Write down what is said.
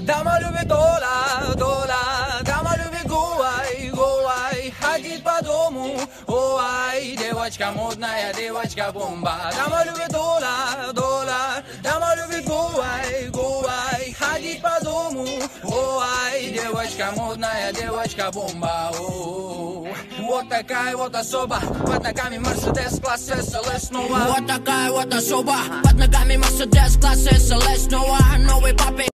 Дама любит дола, дама любит гуай, ходить по дому, ой, девочка модная, девочка бомба. Дама любит дола, дама любит гуай, ходить по дому, ой, девочка модная, девочка бомба. Вот такая вот особа, под ногами Мерседес класс SLS снова. Вот такая вот особа, под ногами Мерседес класс SLS снова. Новый папе.